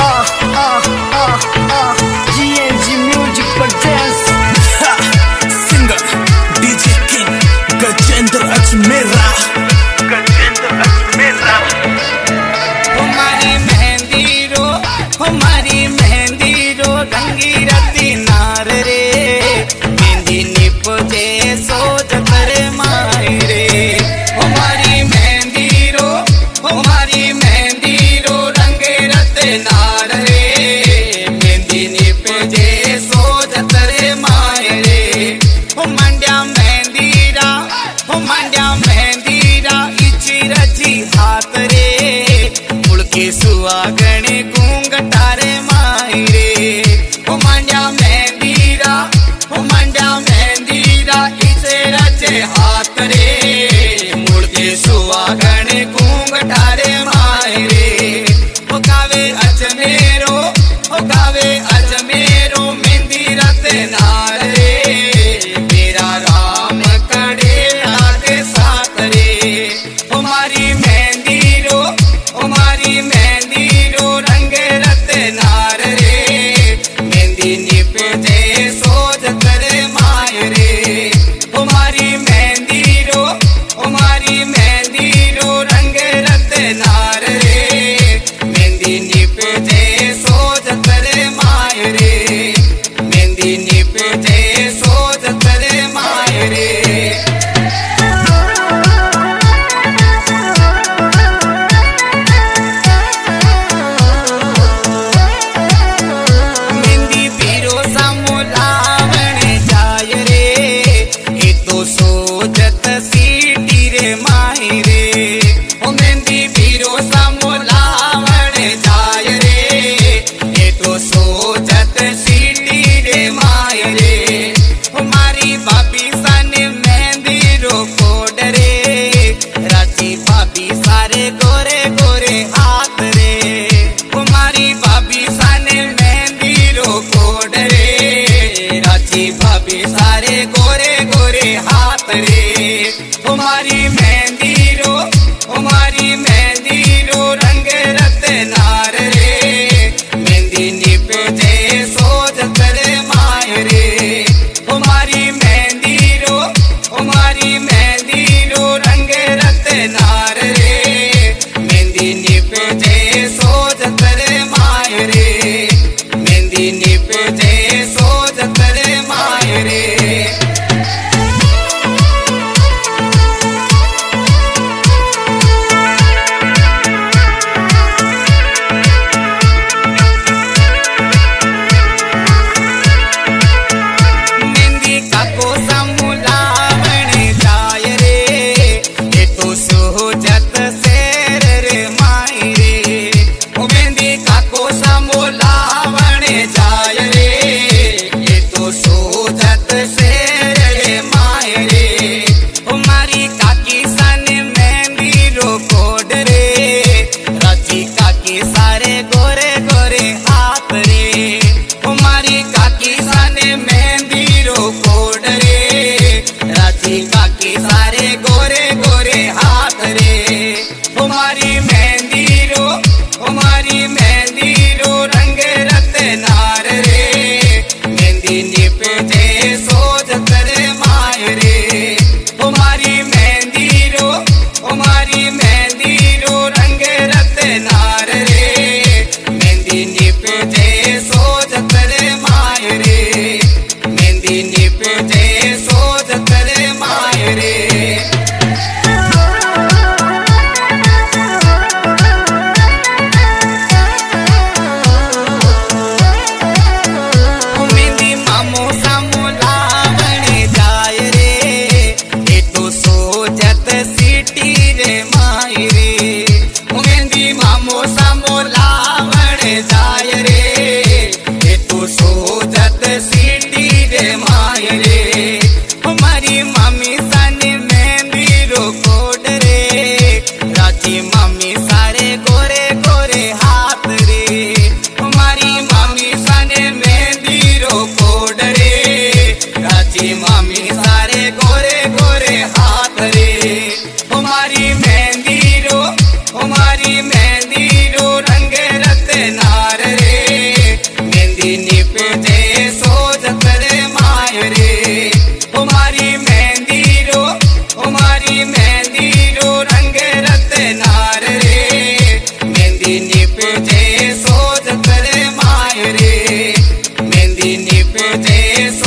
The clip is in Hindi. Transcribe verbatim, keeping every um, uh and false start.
सुहागणे घूंघटारे माई रे ओ मांड्या मेहंदीरा ओ मांड्या मेहंदीरा इसे रचे हाथ रे मुड़के सुहागणे घूंघटारे माई रे ओ गावे अजमेरो ओ गावे अजमेरो मेहंदीरा ते नार रे मेरा राम कड़े लागे साथ रे ओ मारी मेहंदीरो ओ मारी मेहंदीरो रंग रते नार रे मेहंदी निपजे सोच करे माय रे ओ मारी मेहंदीरो ओ मारी मेहंदीरो रंग रते नार रे मेहंदी निपजे सोच करे माय रे मेहंदी निपजे सोच करे माय रे गोरे गोरे हाथ रे कुमारी भाभी साने मेहंदी रो कोड रे राची भाभी सारे गोरे गोरे हाथ रे कुमारी मेहंदी रो कुमारी मेहंदी रो रंग रते नार रे मेहंदी निपजे सोच करे माय रे कुमारी मेहंदी रो कुमारी मेहंदी रो रंग रते नार रे निपजे सोच करे माय रे मेहंदी निपजे सोच करे माय रे मेहंदी का कोसा मुलावण जाय रे ये तो सोचत से जाय रे ये तो सोचत से रे माय रे हमारी काकी साने मेहंदी रो कोड रे राची काकी सारे गोरे गोरे हाथ रे हमारी काकी साने मेहंदी रो कोड रे राची काकी सारे गोरे गोरे हाथ रे हमारी मेहंदी रो हमारी मेहंदी रो रंग रते नार रे मेहंदी निपजे सोच करे माय रे हमारी मेहंदी रो हमारी मेहंदी रो रंग रते नार रे मेहंदी निपजे सोच निपजे